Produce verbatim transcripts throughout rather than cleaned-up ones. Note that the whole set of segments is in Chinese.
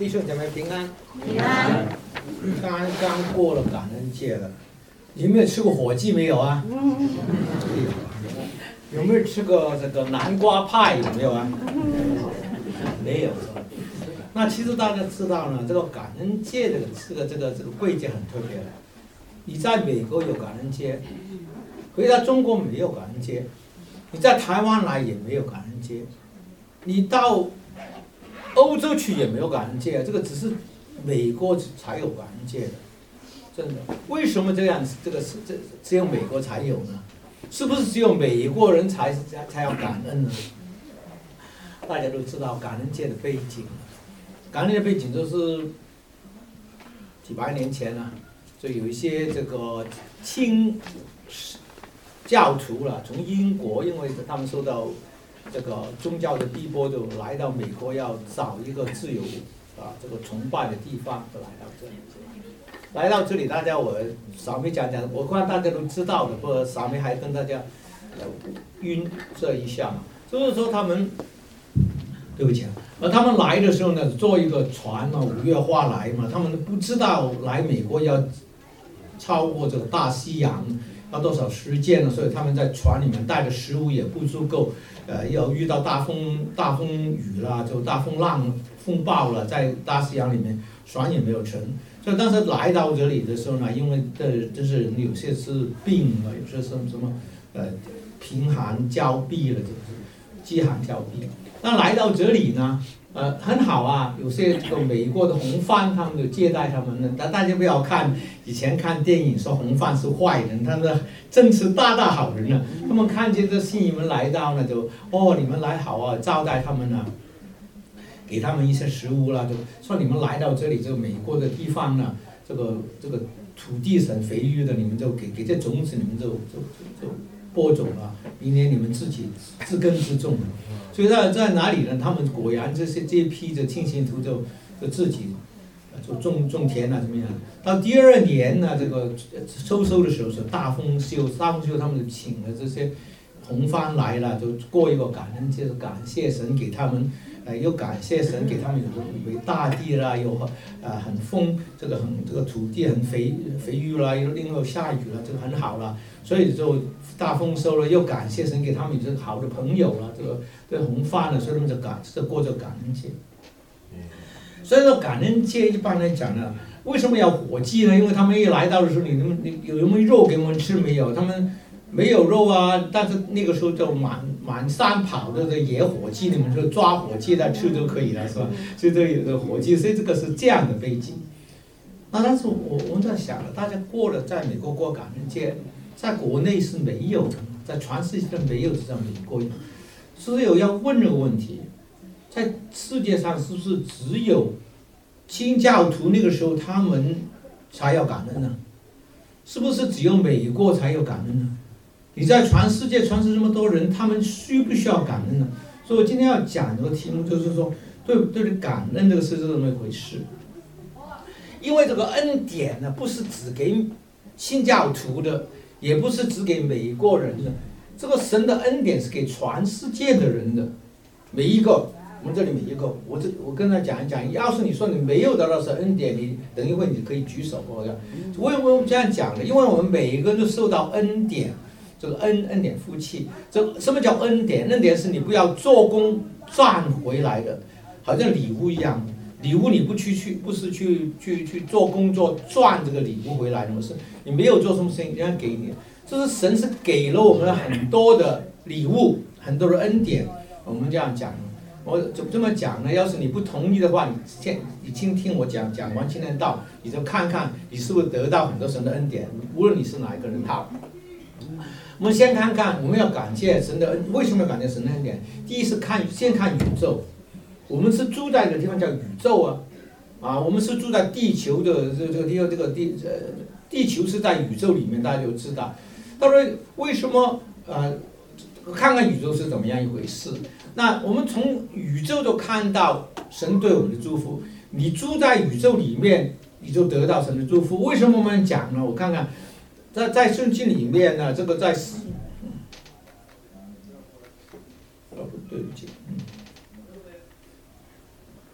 弟兄姐妹平安。 平安。 刚刚过了感恩节了，有没有吃过火鸡没有啊？有没有吃过这个南瓜派？有没有啊？没有是吧？那其实大家知道呢，这个感恩节这个这个这个这个季节很特别的。你在美国有感恩节，回到中国没有感恩节，你在台湾来也没有感恩节，你到欧洲去也没有感恩节，这个只是美国才有感恩节的，真的。为什么这样？这个是这只有美国才有呢？是不是只有美国人才才才要感恩呢？大家都知道感恩节的背景，感恩节的背景就是几百年前呢、啊，就有一些这个清教徒了，从英国，因为他们受到这个宗教的逼迫，就来到美国，要找一个自由啊这个崇拜的地方，就来到这里。来到这里，大家我稍微讲讲，我看大家都知道的，或者稍微还跟大家呃晕这一下嘛，就是说他们，对不起啊，而他们来的时候呢，坐一个船嘛，五月花来嘛，他们不知道来美国要超过这个大西洋。要多少时间呢？所以他们在船里面带的食物也不足够，呃，要遇到大风大风雨啦，就大风浪风暴了，在大西洋里面船也没有成。所以当时来到这里的时候呢，因为这这是人有些是病了，有些是什么呃贫寒交臂了，就是饥寒交臂。那来到这里呢？呃，很好啊，有些这个美国的红番，他们就接待他们呢。但大家不要看以前看电影说红番是坏人，他们真是大大好人呢。他们看见这新移民来到呢，就哦你们来好啊，招待他们呢，给他们一些食物啦，就说你们来到这里这个美国的地方呢，这个这个土地是很肥裕的，你们就给给这种子，你们就就就就播种了，明年你们自己自耕自种了。所以在在哪里呢？他们果然这些这一批的清信徒就就自己就种种田啊，怎么样？到第二年呢，这个收收的时候是大丰收，大丰收他们就请了这些红番来了，就过一个感恩节，感谢神给他们，呃，又感谢神给他们有有大地啦，有呃很丰这个很这个土地很肥肥裕啦，又另外下雨了，这个很好了，所以就大丰收了，又感谢神给他们有这个好的朋友了，这个。对红番呢，所以他们就感就过着感恩节。所以说感恩节一般来讲呢，为什么要火鸡呢？因为他们一来到的时候，你们你有没有肉给我们吃没有？他们没有肉啊，但是那个时候就满满山跑的这野火鸡，你们就抓火鸡来吃就可以了，是吧？所以这有个火鸡，所以这个是这样的背景。那但是我我们在想了，大家过了在美国过感恩节，在国内是没有的，在全世界没有这样美国有。所以我要问这个问题，在世界上是不是只有清教徒那个时候他们才要感恩呢？是不是只有美国才有感恩呢？你在全世界传世这么多人，他们需不需要感恩呢？所以我今天要讲这个题目就是说，对对于感恩这个是这么一回事。因为这个恩典呢，不是只给清教徒的，也不是只给美国人的。这个神的恩典是给全世界的人的，每一个，我们这里每一个，我这我跟他讲一讲，要是你说你没有得到神恩典，你等一会你可以举手，我讲，为什么这样讲呢？因为我们每一个人都受到恩典，这个恩恩典福气，这什么叫恩典？恩典是你不要做工赚回来的，好像礼物一样，礼物你不去去不是去去去做工作赚这个礼物回来的，是你没有做什么事情，人家给你。就是神是给了我们很多的礼物，很多的恩典。我们这样讲，我怎么这么讲呢？要是你不同意的话，你先你先听我讲，讲完今天道，你就看看你是不是得到很多神的恩典，无论你是哪一个人。好，我们先看看，我们要感谢神的恩，为什么要感谢神的恩典？第一是看，先看宇宙，我们是住在一个地方叫宇宙啊，啊，我们是住在地球的这这个地这个地呃，地球是在宇宙里面，大家就知道。他说：“为什么？呃，看看宇宙是怎么样一回事？那我们从宇宙就看到神对我们的祝福。你住在宇宙里面，你就得到神的祝福。为什么我们讲呢？我看看，在在圣经里面呢，这个在，哦不对不起，嗯，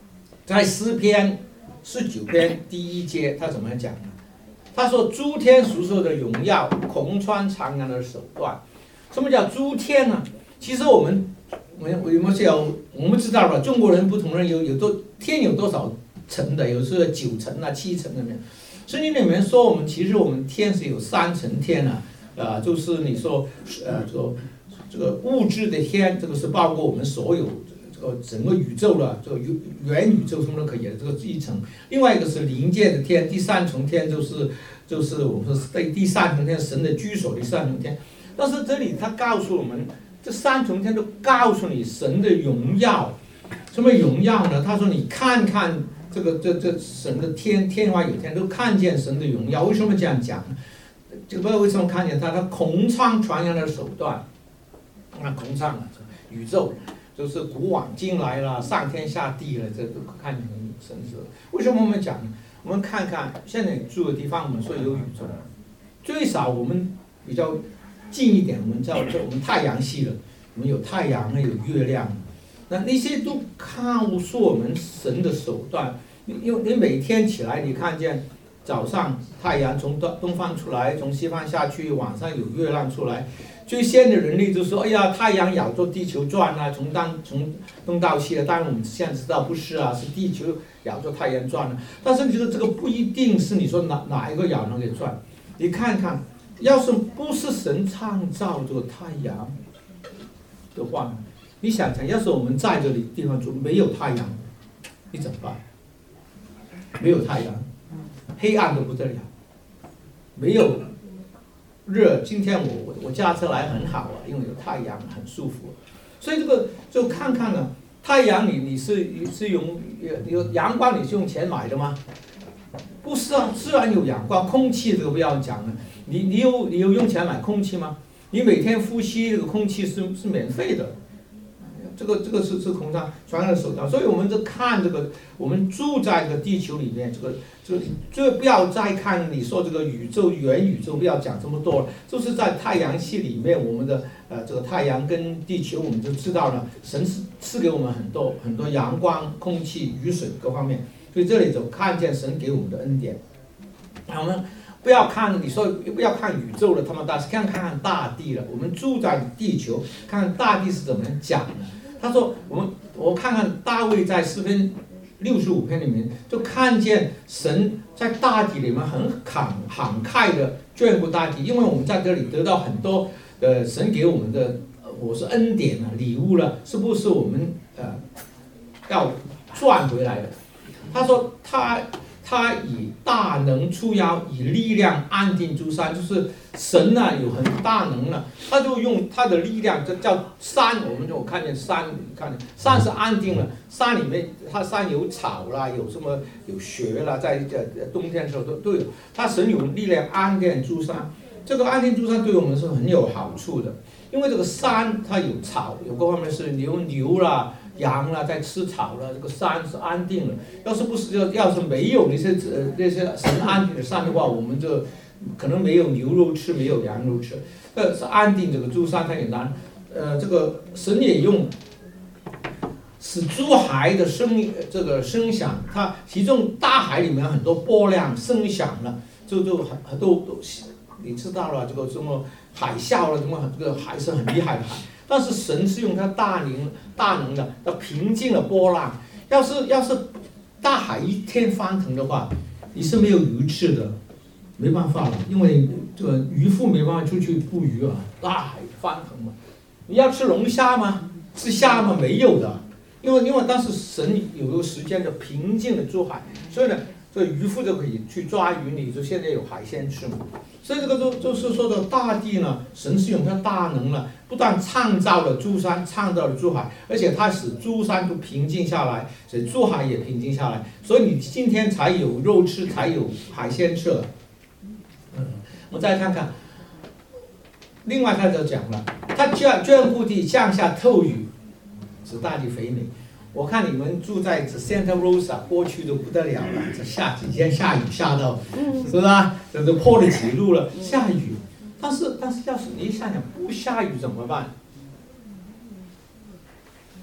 在诗篇十九篇第一节，他怎么讲呢？他说：“诸天属受的荣耀，孔穿长阳的手段。”什么叫诸天呢？其实我们我们我们是有我们知道了，中国人不同人有有多天有多少层的，有时候九层啊、七层的没有。圣经里面说，我们其实我们天是有三层天啊，呃，就是你说呃这个这个物质的天，这个是包括我们所有这个整个宇宙了，这个元元宇宙什么都可以的，这个一层。另外一个是灵界的天，第三层天就是就是我们说第第三层天神的居所的第三层天。但是这里他告诉我们，这三重天都告诉你神的荣耀。什么荣耀呢？他说你看看这个这这神的天，天外有天，都看见神的荣耀。为什么这样讲呢？这个为什么看见他？他孔创传扬的手段，那孔创啊，宇宙就是古往今来了，上天下地了，这都看见神是。为什么我们讲呢？我们看看现在住的地方，我们说有宇宙，最少我们比较近一点，我们叫这我们太阳系了，我们有太阳有月亮，那那些都告诉我们神的手段。因为你每天起来，你看见早上太阳从东东方出来，从西方下去，晚上有月亮出来。最先的人类就说：“哎呀，太阳绕着地球转啊，从当从东到西啊。”当然我们现在知道不是啊，是地球绕着太阳转了。但是这个这个不一定是你说哪哪一个绕那个转。你看看，要是不是神创造这个太阳的话，你想想，要是我们在这里地方住没有太阳，你怎么办？没有太阳，黑暗的不得了，没有热。今天我我我驾车来很好啊，因为有太阳，很舒服。所以这个就看看呢，太阳你你是是用有阳光，你是用钱买的吗？不是啊，自然有阳光。空气这个不要讲了，你你有你有用钱买空气吗？你每天呼吸这个空气是是免费的。这个这个是是空上传扬的手段，所以我们就看这个，我们住在这个地球里面，这个这个就不要再看你说这个宇宙元宇宙，不要讲这么多了，就是在太阳系里面，我们的呃这个太阳跟地球，我们就知道了，神是赐给我们很多很多阳光、空气、雨水各方面，所以这里就看见神给我们的恩典。我们不要看你说不要看宇宙了，他们大是看看大地了。我们住在地球，看看大地是怎么讲的。他说：“我们我看看大卫在诗篇六十五篇里面，就看见神在大地里面很慷慷慨的眷顾大地，因为我们在这里得到很多呃神给我们的，我是恩典啊礼物了，是不是我们呃要赚回来的？”他说他他以大能出妖，以力量安定诸山，就是神呢、啊、有很大能了，他就用他的力量，这叫山。我们就看见山，看见山是安定了，山里面它山有草啦，有什么有雪啦，在这冬天的时候都都有。他神有力量安定诸山，这个安定诸山对我们是很有好处的，因为这个山它有草，有各方面是牛牛啦。羊啦，在吃草了，这个山是安定了。要是不是要要是没有那些呃那些神安定的山的话，我们就可能没有牛肉吃，没有羊肉吃。呃，是安定这个诸山太简单。呃，这个神也用使诸海的声这个声响，它其中大海里面很多波浪声响了，就就很很多都你知道了，这个什么海啸了，什么这个海是很厉害的海。但是神是用他大能大能的，要平静了波浪。要是要是大海一天翻腾的话，你是没有鱼吃的，没办法了，因为这个渔夫没办法出去捕鱼啊，大海翻腾嘛。你要吃龙虾吗？吃虾吗？没有的，因为因为当时神有个时间的平静的珠海，所以呢，这个渔夫就可以去抓鱼，你就现在有海鲜吃嘛。所以这个就就是说的大地呢，神是用他大能了，不但创造了诸山，创造了诸海，而且他使诸山都平静下来，使诸海也平静下来，所以你今天才有肉吃，才有海鲜吃。嗯，我们再看看，另外他就讲了，他眷眷顾地降下透雨，使大地肥美。我看你们住在这 Santa Rosa 过去都不得了了，这下几天下雨下到，是不是啊？这都破了几路了，下雨。但是但是要是你想想不下雨怎么办？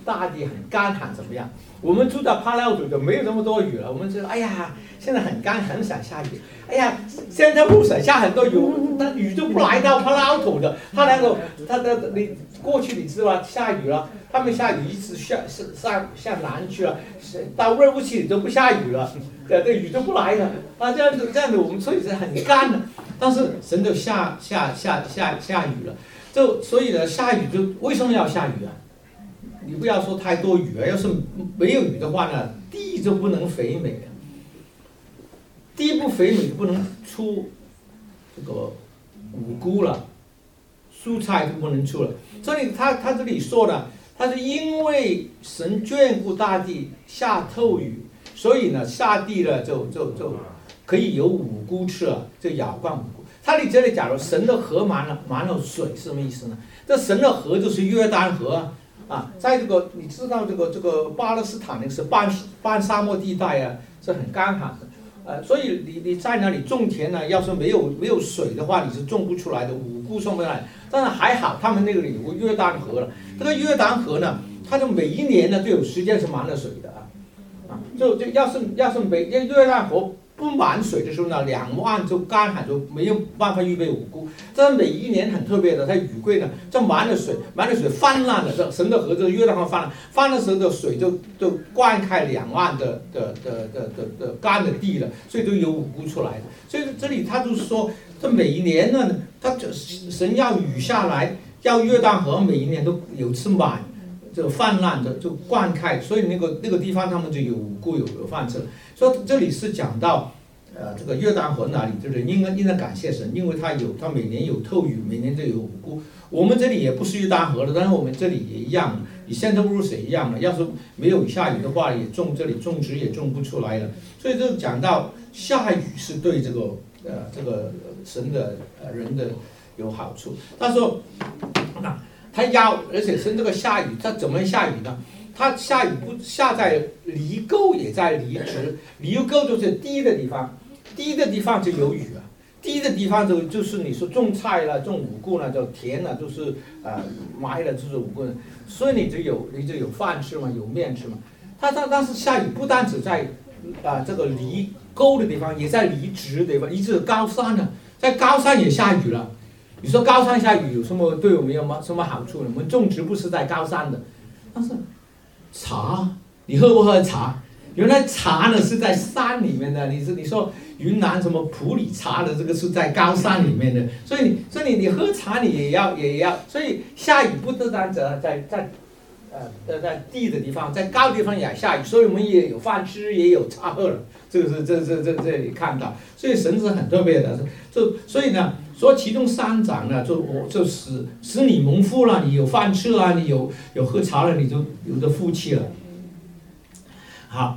大地很干旱怎么样？我们住在帕劳土就没有这么多雨了，我们就哎呀，现在很干，很想下雨。哎呀，现在不想下很多雨，那雨就不来到帕劳土的。帕劳土，它的你过去你知道吧？下雨了，他们下雨一直下上向南去了，到热不起都不下雨了，这这雨就不来了。啊，这样子这样子，我们所以是很干的。但是神就下下下下下雨了，就所以呢，下雨就为什么要下雨啊？你不要说太多雨啊，要是没有雨的话呢，地就不能肥美了。地不肥美就不能出这个五谷了，蔬菜就不能出了。所以他他这里说的，他是因为神眷顾大地下透雨，所以呢下地呢就就就可以有五谷吃了，就咬惯五谷。他你这里假如神的河满了满了水是什么意思呢？这神的河就是约旦河啊。啊，在这个你知道这个这个巴勒斯坦那个是半半沙漠地带啊，是很干旱的，呃，所以你你在那里种田呢，要是没有没有水的话，你是种不出来的，五谷种不来。但是还好，他们那个里有个约旦河了，这个约旦河呢，它就每一年呢都有时间是满了水的啊，啊，就就要是要是每约旦河不满水的时候呢，两岸就干旱，就没有办法预备五谷。这每一年很特别的，它雨季呢，这满了水，满了水泛滥了，这神的河这约旦河泛滥，泛滥的时候的水就就灌开两岸的的的的的的干的地了，所以就有五谷出来的。所以这里他就是说，这每一年呢，他神要雨下来，要约旦河每一年都有次满。就泛滥的就灌开，所以那个那个地方他们就有五谷有有饭吃了。所以这里是讲到，呃，这个约旦河那里，就是应该应该感谢神，因为它有它每年有透雨，每年都有五谷。我们这里也不是约旦河的，但是我们这里也一样，与现在不如水一样的。要是没有下雨的话，也种这里种植也种不出来了。所以就讲到下雨是对这个呃这个神的呃人的有好处。他说那。它要，而且是这个下雨，它怎么下雨呢？它下雨不下在离沟，也在离直。离沟就是低的地方，低的地方就有雨啊。低的地方就就是你说种菜了、种五谷了、就田了，就是呃埋了就是五谷，所以你就有你就有饭吃嘛，有面吃嘛。它它但是下雨不单只在啊、呃、这个离沟的地方，也在离直的地方，一直高山呢，在高山也下雨了。你说高山下雨有什么对我们有什么好处呢？我们种植不是在高山的，但是茶，你喝不喝茶？原来茶呢是在山里面的。你是你说云南什么普洱茶的这个是在高山里面的，所以所以你你喝茶你也要也要，所以下雨不单单在在在呃在低的地方，在高的地方也下雨，所以我们也有饭吃，也有茶喝了。这个是这这这这里看到，所以神是很特别的，就所以呢。说其中三长呢，就我就使使你蒙福了，你有饭吃了，你有有喝茶了，你就有的福气了。好，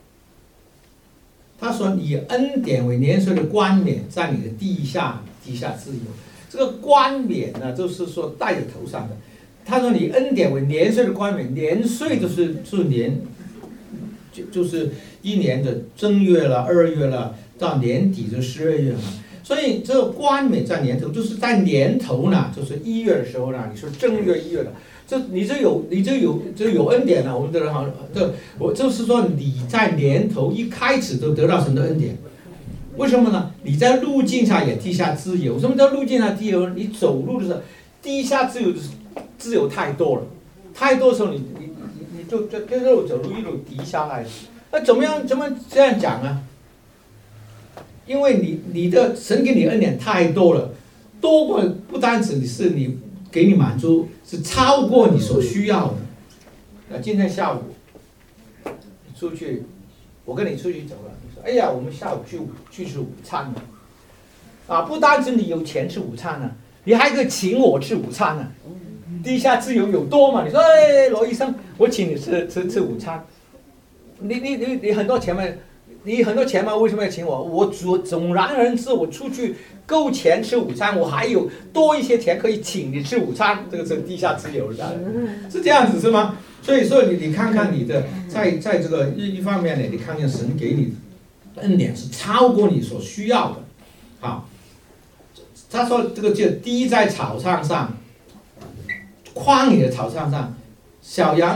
他说以恩典为年岁的冠冕，在你的地下地下自由。这个冠冕呢，就是说戴在头上的。他说你恩典为年岁的冠冕，年岁就是是年，就就是一年的正月了、二月了，到年底就十二月了。所以这个冠冕在年头，就是在年头呢，就是一月的时候呢，你说正月一月的，这你这有你这有这有恩典了。我们的人好，这我就是说你在年头一开始就得到神的恩典，为什么呢？你在路径上也地下自由。什么叫路径上自由？你走路的时候，地下自由就是自由太多了，太多的时候你你你你就就就一路走路一路低下来，那怎么样怎么这样讲啊？因为你你的神给你恩典太多了，多过不单止你是你给你满足，是超过你所需要的。那今天下午出去，我跟你出去走了，你说哎呀，我们下午去去吃午餐了，啊，不单止你有钱吃午餐呢，你还可以请我吃午餐呢。地下自由有多嘛？你说哎，罗医生，我请你吃吃吃午餐，你你你你很多钱吗？你很多钱吗？为什么要请我？我总总然而之，我出去够钱吃午餐，我还有多一些钱可以请你吃午餐，这个是地下自由的，是这样子是吗？所以说你你看看你的在在这个一一方面呢，你看见神给你的恩典是超过你所需要的，好，他说这个就滴在草场上，旷野的草场上，小羊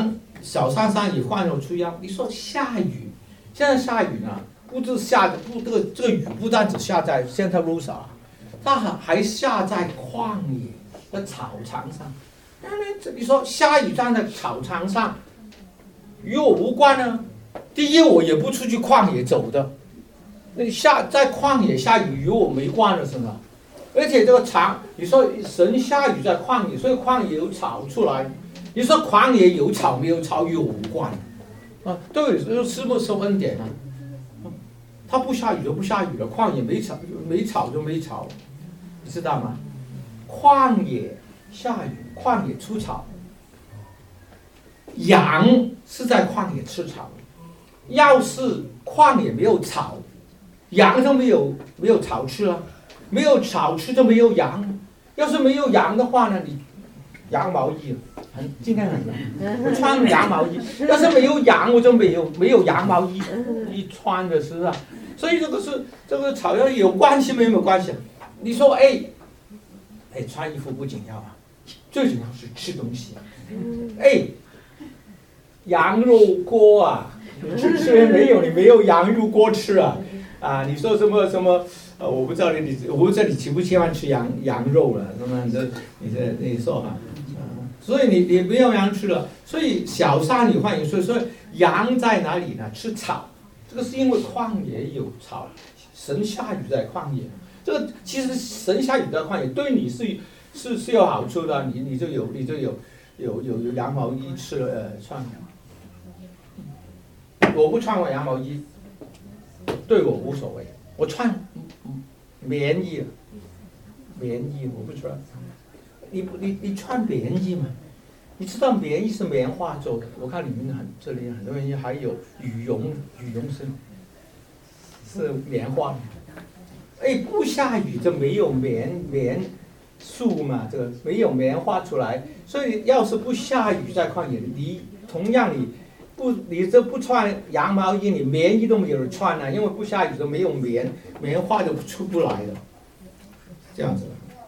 小山上也患有出殃。你说下雨，现在下雨呢，不是下的不这个这个雨不但只下在 Santa Rosa， 它还还下在旷野的草场上。那你说下雨站在草场上，与我无关呢？第一，我也不出去旷野走的。那下在旷野下雨与我没关的是吗？而且这个场，你说神下雨在旷野，所以旷野有草出来。你说旷野有草没有草与我无关啊？对，是不是恩典啊？它不下雨就不下雨了，旷野没草没草就没草，你知道吗？旷野下雨，旷野出草，羊是在旷野吃草。要是旷野没有草，羊就没有没有草吃了，没有草吃就没有羊。要是没有羊的话呢，你羊毛衣很今天很冷，我穿羊毛衣。要是没有羊，我就没有没有羊毛衣一穿的是啊。所以这个是这个草药有关系没有关系？你说哎哎穿衣服不紧要啊，最紧要是吃东西。哎，羊肉锅啊。吃吃没有，你没有羊肉锅吃啊！啊，你说什么什么？呃，我不知道你你我不知道你喜不喜欢吃羊羊肉了，什么的，你这你说哈，啊，所以你你没有羊吃了，所以小山里换有，所以说羊在哪里呢？吃草，这个是因为旷野有草，神下雨在旷野，这个其实神下雨在旷野对你是是是有好处的，你你就有你就有有有有羊毛衣吃了呃穿。我不穿我羊毛衣，对我无所谓。我穿棉衣，棉衣我不穿。你你你穿棉衣吗？你知道棉衣是棉花做的。我看里面很这里很多人还有羽绒，羽绒是是棉花的。哎，不下雨就没有棉棉树嘛，这个没有棉花出来。所以要是不下雨在旷野，你同样你。不，你这不穿羊毛衣，你棉衣都没有人穿啊，因为不下雨都没有棉，棉花就出不来的，这样子。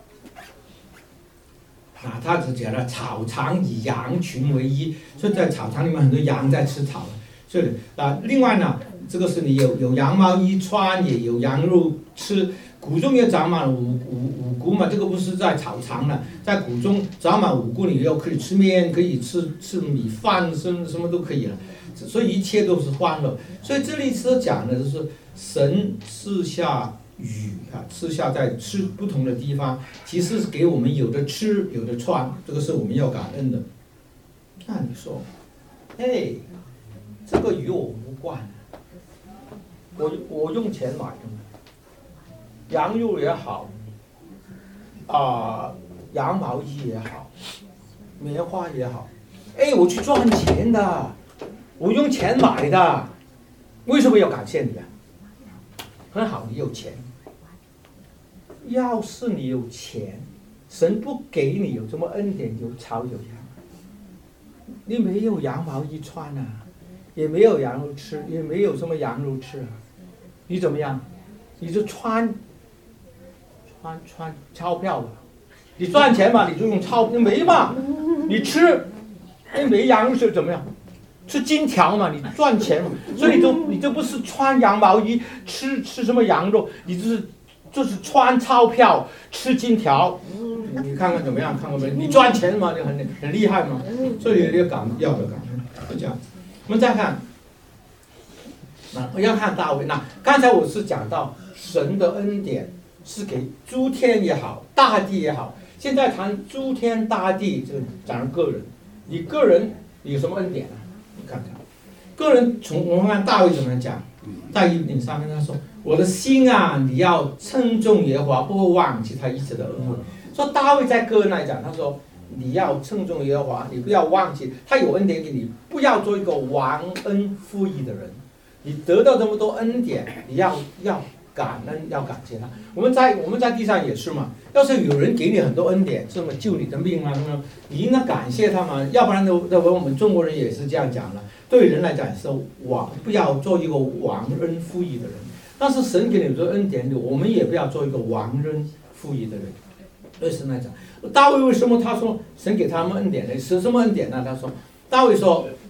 啊，他只讲了草场以羊群为一，所以在草场里面很多羊在吃草。所以啊，另外呢，这个是你有有羊毛衣穿，也有羊肉吃。谷中也长满五五五谷嘛，这个不是在草场了，在谷中长满五谷，你又可以吃面，可以吃吃米饭，什么什么都可以了，所以一切都是欢乐。所以这里是讲的就是神赐下雨啊，赐下在吃不同的地方，其实是给我们有的吃，有的穿，这个是我们要感恩的。那你说，哎，这个与我无关，我我用钱买的嘛。羊肉也好，啊、呃，羊毛衣也好，棉花也好，哎，我去赚钱的，我用钱买的，为什么要感谢你啊？很好，你有钱。要是你有钱，神不给你有什么恩典，有草有羊，你没有羊毛衣穿啊，也没有羊肉吃，也没有什么羊肉吃啊，你怎么样？你就穿。穿穿钞票吧，你赚钱嘛，你就用钞票没嘛，你吃，哎没羊肉吃怎么样？吃金条嘛，你赚钱嘛，所以你就你就不是穿羊毛衣，吃吃什么羊肉，你就是就是穿钞票，吃金条，你你看看怎么样？看看没？你赚钱嘛，你很很厉害嘛，所以要感要的感恩，就这样。我们再看，那我要看大卫。那刚才我是讲到神的恩典。是给诸天也好，大地也好。现在谈诸天大地，就讲个人。你个人有什么恩典啊？你看看，个人从我们看大卫怎么讲？在一点上面他说：“我的心啊，你要称颂耶和华，不会忘记他一直的恩惠。”说大卫在个人来讲，他说：“你要称颂耶和华，你不要忘记他有恩典给你，不要做一个忘恩负义的人。你得到这么多恩典，你要要。”感恩要感谢他，我们在我们在地上也是嘛。要是有人给你很多恩典，这么救你的命啊什么，你应该感谢他嘛。要不然呢，我们中国人也是这样讲了，对人来讲是忘，不要做一个忘恩负义的人。但是神给你的恩典，我们也不要做一个忘恩负义的人。对神来讲，大卫为什么他说神给他们恩典呢？是什么恩典呢？他说，大卫说，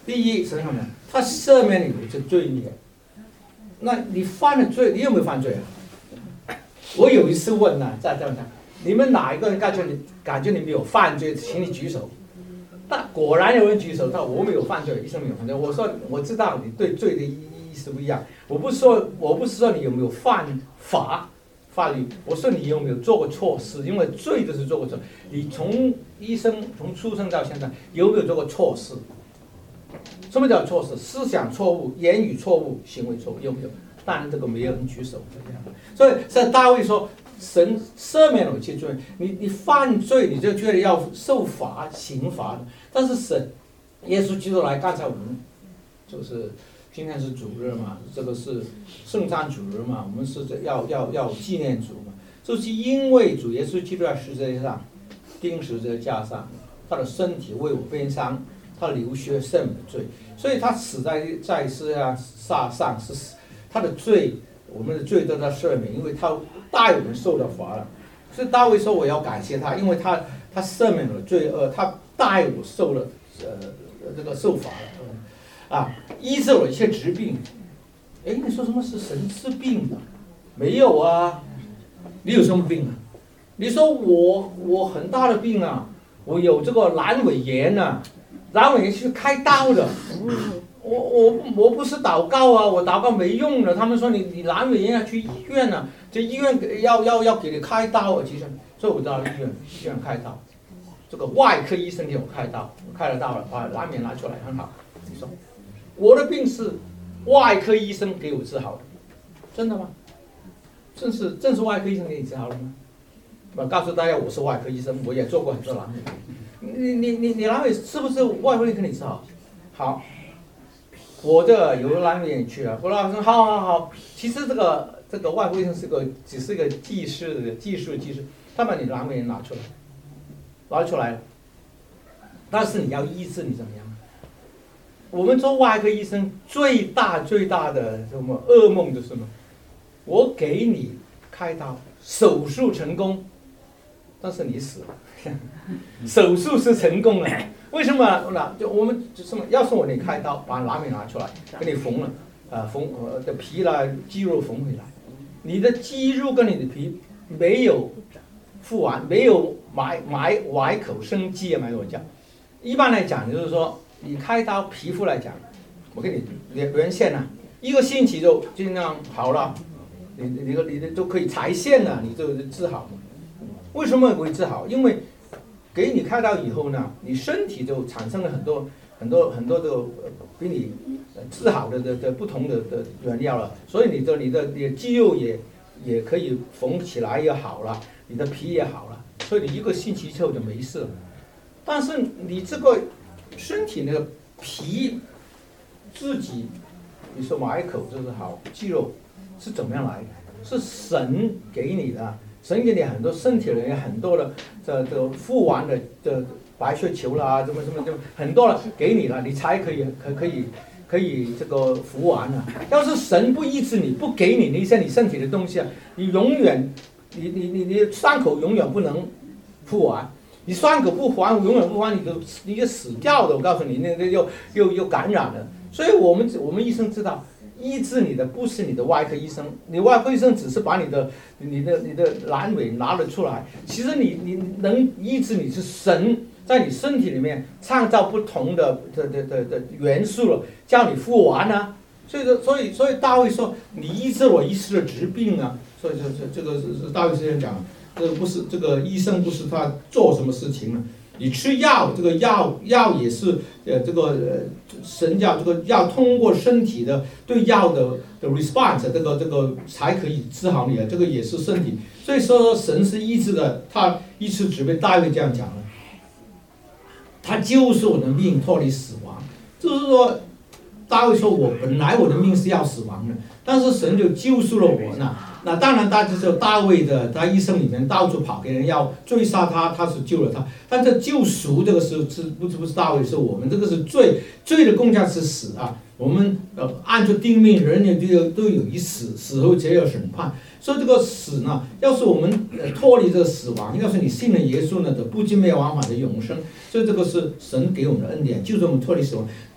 第一是什么？他赦免你的罪孽。那你犯了罪，你有没有犯罪啊？我有一次问呢、啊，在这样讲，你们哪一个人感觉你感觉你没有犯罪，请你举手。但果然有人举手，他说我没有犯罪，医生没有犯罪。我说我知道你对罪的意思不一样，我不是说我不是说你有没有犯法法律，我说你有没有做过错事，因为罪就是做过错。你从医生从出生到现在有没有做过错事？什么叫错事？思想错误、言语错误、行为错误，有没有？当然这个没有人举手。所以在大卫说，神赦免了我些罪，你你犯罪你就觉得要受罚刑罚的，但是神耶稣基督来，刚才我们就是今天是主日嘛，这个是圣诞主日嘛，我们是要要要纪念主嘛，就是因为主耶稣基督在十字架上钉十字架上，他的身体为我鞭伤，他流血赦免罪，所以他死在在十字架上是他的罪，我们的罪得到赦免，因为他代我们受了罚了。所以大卫说我要感谢他，因为他他赦免了罪恶，他代我受了呃这个受罚了。啊，医治了一些疾病。哎，你说什么是神治病的？没有啊，你有什么病啊？你说我我很大的病啊，我有这个阑尾炎啊，阑尾炎去开刀的。我我我不是祷告啊，我祷告没用的。他们说你你阑尾炎要去医院啊，这医院要要要给你开刀啊，其实，所以我到医院医院开刀，这个外科医生给我开刀，我开了刀了，把阑尾拿出来很好。你说。我的病是外科医生给我治好的，真的吗？正是正是外科医生给你治好了吗？我告诉大家，我是外科医生，我也做过很多阑尾。你你你你阑尾是不是外科医生给你治好？好，我这有阑尾炎去了。我老师好好好，其实这个这个外科医生是个只是个技术的技术技术，他把你阑尾炎拿出来，拿出来了，但是你要医治你怎么样？我们做外科医生最大最大的什么噩梦就是什么？我给你开刀，手术成功，但是你死了。手术是成功了，为什么？那就我们什么？要是我给你开刀，把阑尾拿出来，给你缝了，啊、呃、缝呃的皮啦肌肉缝回来，你的肌肉跟你的皮没有复完，没有埋埋歪口生肌啊，埋我讲。一般来讲就是说。你开刀皮肤来讲，我给你连连线啊，一个星期就尽量好了，你你你的都可以裁线了，你就治好了。为什么会治好？因为给你开刀以后呢，你身体就产生了很多很多很多的给你治好的的的不同的的原料了，所以你的你的你的肌肉也也可以缝起来也好了，你的皮也好了，所以你一个星期之后就没事了。但是你这个。身体那个皮自己，你说埋口就是好，肌肉是怎么样来的？是神给你的，神给你很多身体里面很多的这这复完的这白血球啦，怎么怎么怎么很多了给你了，你才可以可可以可以这个复完了。要是神不医治你，不给你那些你身体的东西啊，你永远你你你你伤口永远不能复完。你伤口不还，永远不还，你就你就死掉的。我告诉你，那个又又又感染了。所以我们我们医生知道，医治你的不是你的外科医生，你外科医生只是把你的你的你的阑尾拿了出来。其实你你能医治你是神在你身体里面创造不同的的的的的元素了，叫你复完啊。所以说，所以所以大卫说，你医治我一时的疾病啊。所以这这这个是大卫之前讲的。这个不是这个医生不是他做什么事情呢？你吃药，这个药药也是呃这个呃神药，这个药通过身体的对药的的 response， 这个这个才可以治好你啊，这个也是身体。所以说神是医治的，他医治只被大卫这样讲了，他救赎我的命，脱离死亡。就是说，大卫说我本来我的命是要死亡的，但是神就救赎了我呢。那当然，大家知道大卫的他一生里面到处跑，给人要追杀他，他是救了他。但这救赎这个是是不是不是大卫，是我们这个是罪，罪的工价是死啊。我们呃按照定命，人人都有都有一死，死后才有审判。所以这个死呢，要是我们呃脱离这个死亡，要是你信了耶稣呢，的不尽灭亡法的永生。所以这个是神给我们的恩典，就是我们脱离死亡。这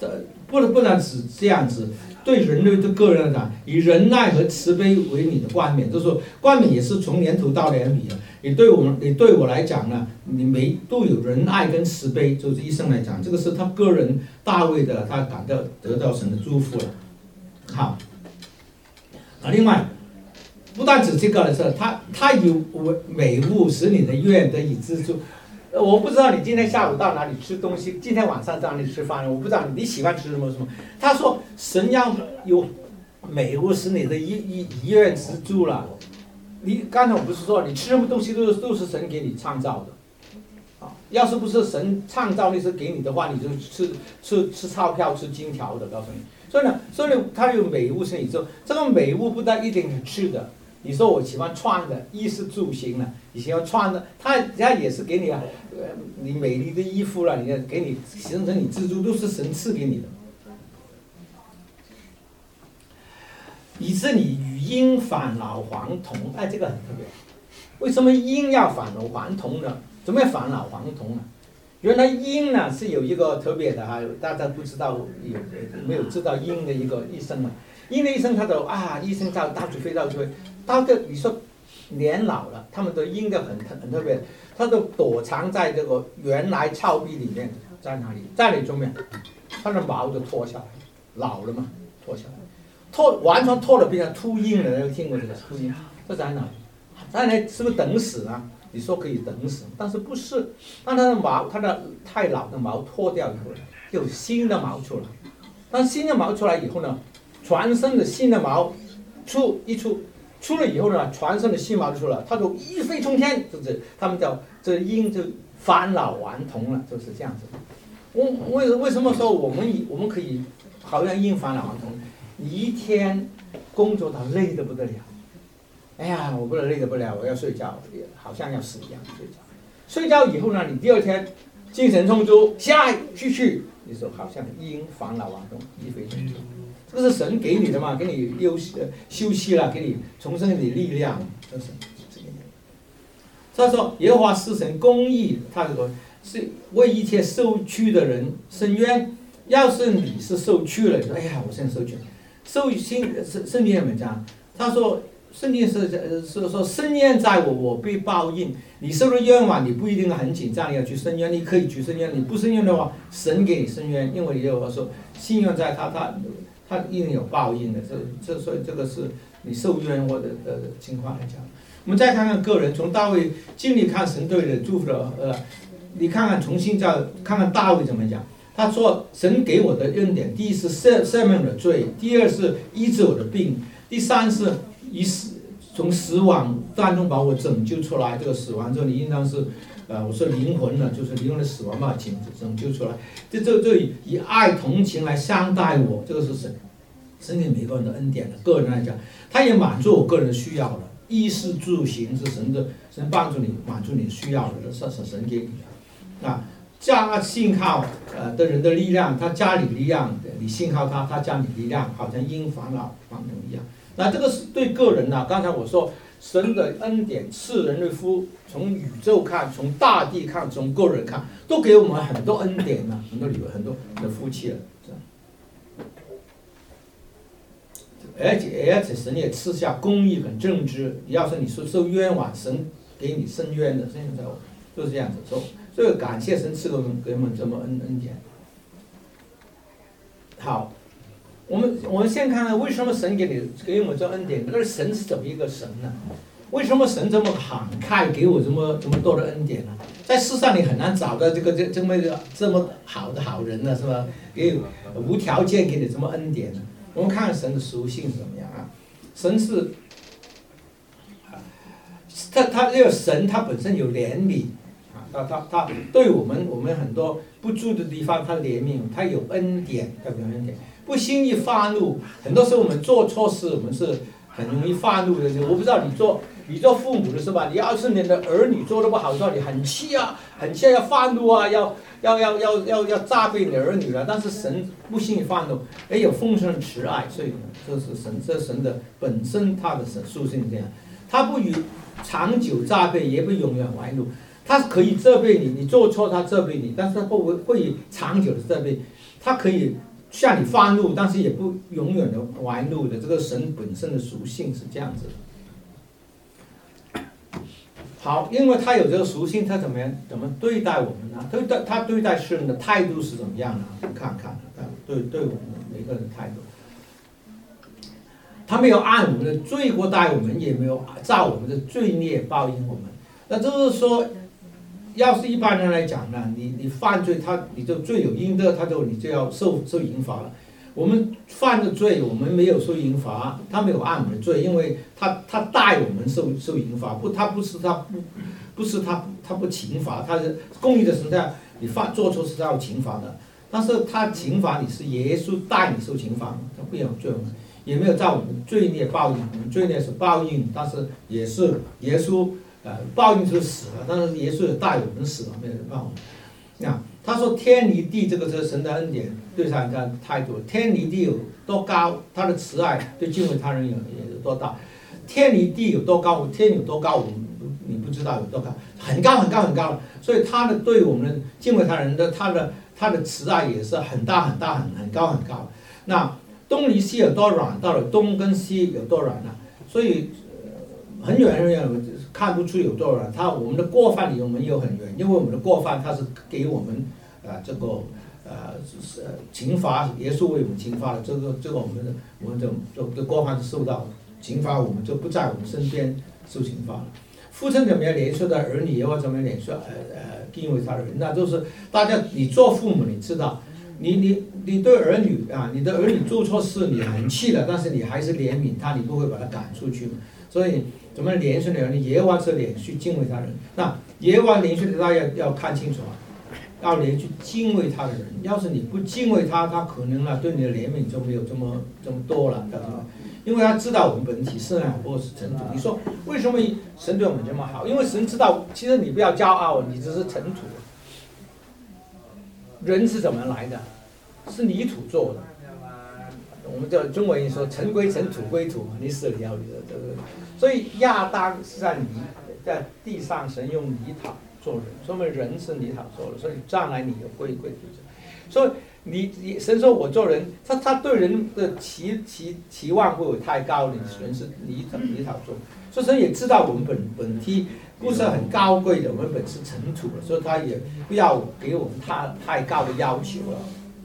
不能不能只这样子。对人类的个人来讲，以仁爱和慈悲为你的冠冕，就是说冠冕也是从年头到年比的。你对我们，你对我来讲呢，你每都有仁爱跟慈悲，就是医生来讲，这个是他个人大卫的，他感到得到神的祝福了。好，啊，另外不但指这个的是，他他有美物使你的愿得以知足。我不知道你今天下午到哪里吃东西，今天晚上到哪里吃饭，我不知道你喜欢吃什么什么。他说神要有美物使你的意意意愿知足了。你刚才我不是说你吃什么东西都是都是神给你创造的，啊，要是不是神创造那是给你的话，你就吃吃吃钞票吃金条的，告诉你。所以呢，所以呢，他有美物使你知足。这个美物不但一定是吃的。你说我喜欢穿的，衣食住行了，你喜欢穿的，他他也是给你啊，呃，你美丽的衣服了，你要给你形成你知足，都是神赐给你的。以致你与鹰返老还童，哎，这个很特别。为什么鹰要返老还童呢？怎么样返老还童呢？原来鹰呢是有一个特别的哈，大家不知道有没有知道鹰的一个一生呢？鹰的一生，他都啊，一生到到处飞到处飞。到个你说年老了，他们的鹰的很很特别，它都躲藏在这个原来峭壁里面，在哪里？在你中面，它的毛就脱下来，老了嘛，脱下来，脱完全脱了变成秃鹰了，有听过这个秃鹰？这在哪里？在那是不是等死啊？你说可以等死，但是不是？当它的毛，它的太老的毛脱掉以后，有新的毛出来。当新的毛出来以后呢，全身的新的毛出一出。出了以后呢，全身的细毛就出了，它就一飞冲天，就是他们叫这鹰就返老还童了，就是这样子。我为为什么说我们我们可以好像鹰返老还童？你一天工作到累得不得了，哎呀，我不能累得不了，我要睡觉，好像要死一样睡觉。睡觉以后呢，你第二天精神充足，下来继续，你说好像鹰返老还童，一飞冲天。这是神给你的嘛，给你休息休息了，给你重生你力量，这是这个。他说耶和华是神公义，他说是为一切受屈的人伸冤。要是你是受屈了，你说哎呀，我现在受屈，受心圣圣经怎么讲？他说圣经是是说伸冤在我，我必报应。你受了冤枉，你不一定很紧张要去伸冤，你可以去伸冤。你不伸冤的话，神给你伸冤，因为耶和华说信愿在他，他。他一定有报应的，这这所以这个是你受冤或者的情况来讲。我们再看看个人，从大卫经历看神对人祝福的，呃，你看看重新再看看大卫怎么讲。他说神给我的恩典，第一是赦赦免我的罪，第二是医治我的病，第三是以死从死亡当中把我拯救出来。这个死亡这里应当是。呃，我说灵魂呢，就是灵魂的死亡嘛，拯拯救出来。这这这以爱同情来相待我，这个是神神给每个人的恩典的。个人来讲，他也满足我个人的需要的。衣食住行是神的，神帮助你满足你需要的，这是神给你的。啊，加信靠呃的人的力量，他加你力量，你信靠他，他加你力量，好像鹰返老还童一样。那这个是对个人呢、啊，刚才我说。神的恩典赐人类夫，从宇宙看，从大地看，从个人看，都给我们很多恩典呢、啊，很多礼物，很多的福气了。而且而且神也赐下公义跟正直。要是你说受冤枉，神给你伸冤的，现在就是这样子说。所以感谢神赐给我们给我们这么恩恩典。好。我们我们先看看为什么神给你给我们这恩典？那神是怎么一个神呢？为什么神这么慷慨给我这么这么多的恩典呢？在世上你很难找到这个这这么一个这么好的好人呢，是吧？给无条件给你这么恩典呢？我们看看神的属性怎么样啊？神是他他这个神他本身有怜悯啊，他他他对我们我们很多不足的地方他怜悯，他有恩典，他有恩典。不轻易发怒，很多时候我们做错事，我们是很容易发怒的。我不知道你做你做父母的是吧？你要是你的儿女做的不好的时候，你很气啊，很气要发怒啊，要要要要要要责备你的儿女了。但是神不轻易发怒，也有丰盛的慈爱，所以这是神，这是神的本身，他的神属性这样。他不与长久责备，也不永远怀怒。他可以责备你，你做错他责备你，但是他不会会长久的责备，他可以。 向你发怒，但是也不永远的怀怒的，这个神本身的属性是这样子的。好，因为他有这个属性，他怎么样怎么对待我们呢？对待他对待世人的态度是怎么样呢？我们看看，对对我们每个人的态度。他没有按我们的罪过待我们，也没有照我们的罪孽报应我们。那就是说，要是一般人来讲呢，你你犯罪，他你就罪有应得，他就你就要受受刑罚了。我们犯的罪，我们没有受刑罚，他没有按我们的罪，因为他他待我们受受刑罚，不，他不是他不不是他他不惩罚，他是公义的神在，你犯做错是要惩罚的，但是他惩罚你是耶稣带你受刑罚，他不有罪我们。也没有照我们罪孽报应，我们罪孽是报应，但是也是耶稣，呃，报应是死了，但是耶稣也带我们死了，没有报应。那他说天离地，这个是神的恩典对他的态度，天离地有多高，他的慈爱对敬畏他人有也有多大，天离地有多高，天有多高，我们你不知道有多高，很高很高很高了，所以他的对我们的敬畏他人的他的他的慈爱也是很大很大很很高很高。那东离西有多软，到了东跟西有多软呢、啊？所以、呃、很远很远看不出有多软。他我们的过犯离我们又很远，因为我们的过犯他是给我们呃这个呃惩罚，耶稣为我们惩罚了，这个这个我们的我们的这个过犯是受到惩罚，我们就不在我们身边受惩罚了。父亲怎么样连续的儿女，又怎么样连续呃呃敬畏他的人，那就是大家你做父母你知道。你你你对儿女啊，你的儿女做错事，你很气了，但是你还是怜悯他，你不会把他赶出去嘛。所以怎么连续的儿女，耶和华是连续敬畏他人。那耶和华连续的大家要要看清楚啊，要连续敬畏他的人。要是你不敬畏他，他可能啊对你的怜悯就没有这么这么多了，知道吗？因为他知道我们本体是啊，或是尘土。你说为什么神对我们这么好？因为神知道，其实你不要骄傲，你只是尘土。人是怎么来的？是泥土做的。我们叫中文也说尘归尘，土归土，你死了要这个。所以亚当是在泥在地上，神用泥土做人，说明人是泥土做的，所以将来你有归归土。所以你你神说我做人，他他对人的期期期望会有太高，你人是泥土泥土做，所以神也知道我们本本体不是很高贵的，我们本是尘土的，所以他也不要给我们太太高的要求了。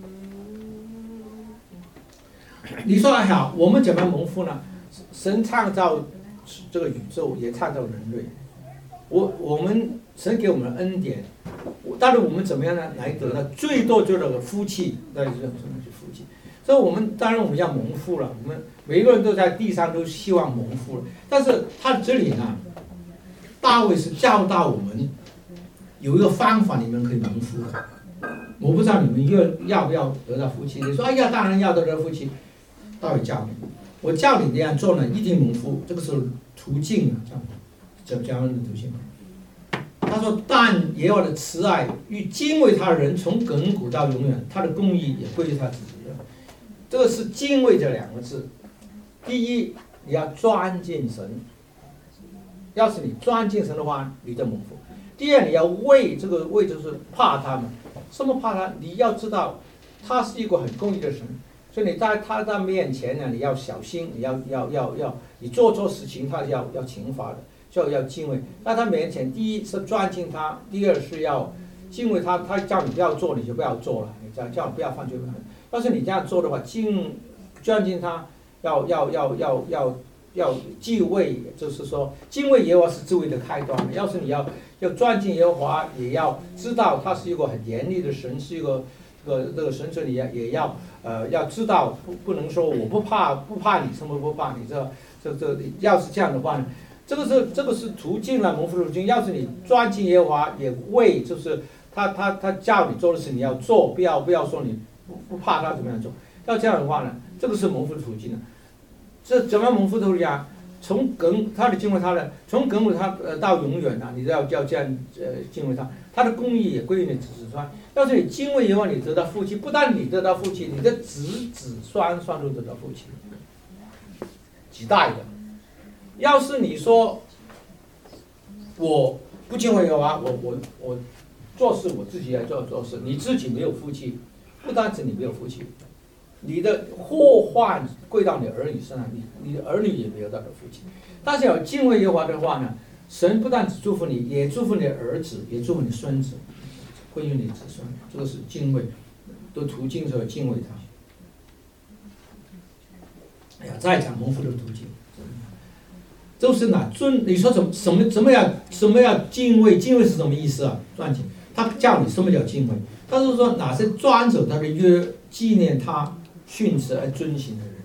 你说好，我们怎么蒙福呢？神创造这个宇宙，也创造人类。我我们神给我们的恩典，但是我们怎么样呢？来得到最多就那个福气，那就是什么是福气？所以我们当然我们要蒙福了，我们每个人都在地上都希望蒙福了。但是他这里呢，大卫是教导我们有一个方法，你们可以蒙福的。我不知道你们要要不要得到福气？你说哎呀，当然要得到福气。大卫教你，我叫你这样做呢，一定蒙福。这个是途径啊，这样教人的途径。他说：“但耶和华的慈爱与敬畏他的人，从亘古到永远，他的公义也归于他自己。”这个是敬畏这两个字。第一，你要专敬神。要是你专敬神的话，你就蒙福。第二，你要畏，这个畏就是怕他们。什么怕他？你要知道，他是一个很公义的神。所以你在他的面前呢，你要小心，你要要要要，你做错事情，他要要惩罚的，就要敬畏。在他面前，第一是尊敬他，第二是要敬畏他。他叫你不要做，你就不要做了；你叫叫你不要犯罪，要是你这样做的话，敬尊敬他，要要要要要要敬畏，就是说敬畏耶和华是智慧的开端。要是你要要尊敬耶和华，也要知道他是一个很严厉的神，是一个。这个这个神神你也也要呃要知道，不不能说我不怕不怕你，什么不怕你，这这这要是这样的话呢，这个是这个是途径了，蒙福的途径。要是你专敬耶和华，也为就是他他他叫你做的事你要做，不要不要说你不不怕他怎么样做，要这样的话呢，这个是蒙福的途径呢。这怎么蒙福的途径啊？从亘他的敬畏他的，从亘古他呃到永远啊，你都要要这样呃敬畏他，他的公义也归于你子孙。要是你敬畏耶和华，你得到福气，不但你得到福气，你的子子孙孙都得到福气，几代的。要是你说我不敬畏耶和华，我我我做事我自己来做做事，你自己没有福气，不单指你没有福气， 你的祸患归到你儿女身上，你你的儿女也没有到的福气。但是有敬畏耶和华的话呢，神不但只祝福你，也祝福你的儿子，也祝福你孙子，会有你子孙。这个是敬畏的途径，就是敬畏他。哎呀，再讲蒙福的途径，就是呢尊。你说怎么什么怎么样什么样敬畏？敬畏是什么意思啊？专辑他教你什么叫敬畏？他是说哪些遵守他的约，纪念他训词而遵行的人。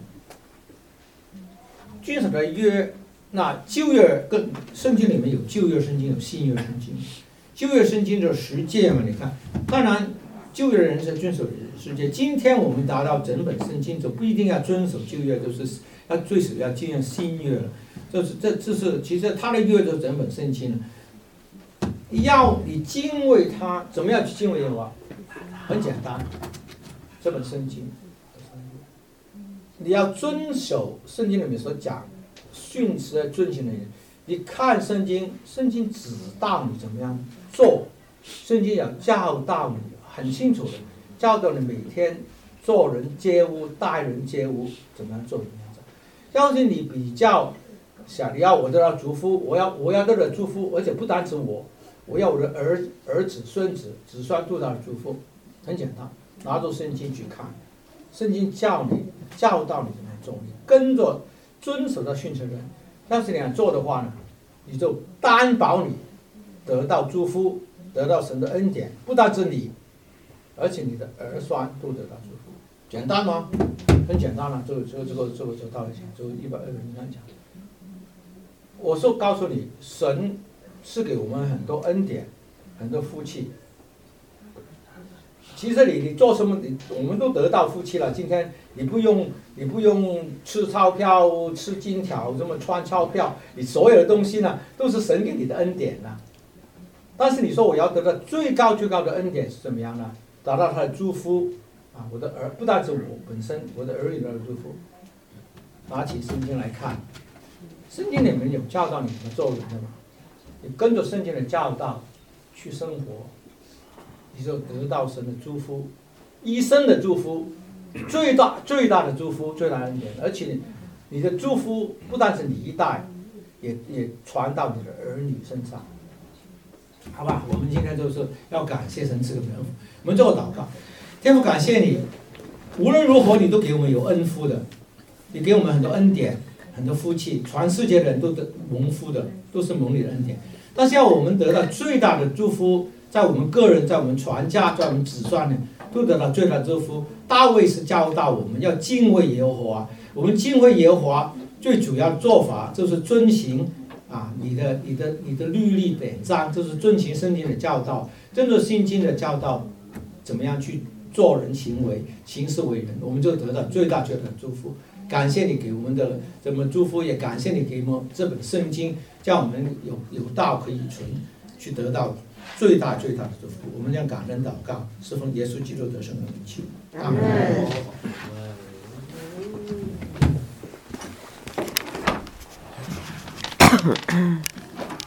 遵守的约，那旧约跟圣经里面有旧约圣经，有新约圣经。旧约圣经就是十诫嘛，你看，当然旧约人是遵守十诫。今天我们达到整本圣经，就不一定要遵守旧约，就是要最少要纪念新约了。就是这这是其实他的约就是整本圣经了。要你敬畏他，怎么样去敬畏耶和华？很简单，这本圣经，你要遵守圣经里面所讲训词而遵行的人。你看圣经，圣经指导你怎么样做，圣经要教导你很清楚的，教导你每天做人接物、待人接物怎么样做怎么样做。要是你比较想你要我得到祝福，我要我要得到祝福，而且不单止我。我要我的儿儿子、孙子、子孙都到祝福，很简单，拿着圣经去看，圣经教你、教导你怎么样做，你跟着遵守的训词人，要是你想做的话呢，你就担保你得到祝福，得到神的恩典，不单止你，而且你的儿孙都得到祝福。简单吗？很简单了、啊，这个这个这个这个这个道理讲，就一百二十这样讲。我说告诉你，神是给我们很多恩典，很多福气。其实你你做什么，你我们都得到福气了。今天你不用你不用吃钞票、吃金条，这么穿钞票，你所有的东西呢，都是神给你的恩典了。但是你说我要得到最高最高的恩典是怎么样呢？达到他的祝福啊！我的儿不但是我本身，我的儿女的祝福。拿起圣经来看，圣经里面有教导你怎么做人的嘛。你跟着圣经的教导去生活，你就得到神的祝福，一生的祝福，最大最大的祝福，最大的恩典。而且你的祝福不但是你一代，也也传到你的儿女身上。好吧，我们今天就是要感谢神赐给我们恩福。我们做个祷告，天父感谢你，无论如何你都给我们有恩福的，你给我们很多恩典，很多福气，全世界的人都得蒙福的，都是蒙你的恩典。但是要我们得到最大的祝福，在我们个人，在我们全家，在我们子孙呢，都得到最大的祝福。大卫是教导我们要敬畏耶和华，我们敬畏耶和华最主要的做法就是遵行啊，你的你的你的律例典章，就是遵行圣经的教导，遵守圣经的教导，怎么样去做人行为、行事为人，我们就得到最大最大的祝福。感谢你给我们的这么祝福，也感谢你给我们这本圣经，叫我们有有道可以存，去得到最大最大的祝福。我们将感恩祷告，是奉耶稣基督得胜的名求。阿门。